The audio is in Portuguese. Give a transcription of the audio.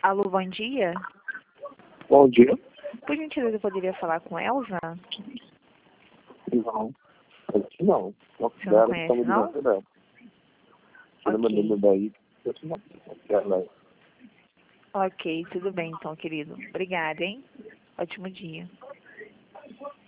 Alô, bom dia. Bom dia. Por gentileza, eu poderia falar com Elza? Não. Aqui não. Você não conhece, não? Você não mandou daí. Ela Ok, tudo bem então, querido. Obrigada, hein? Ótimo dia.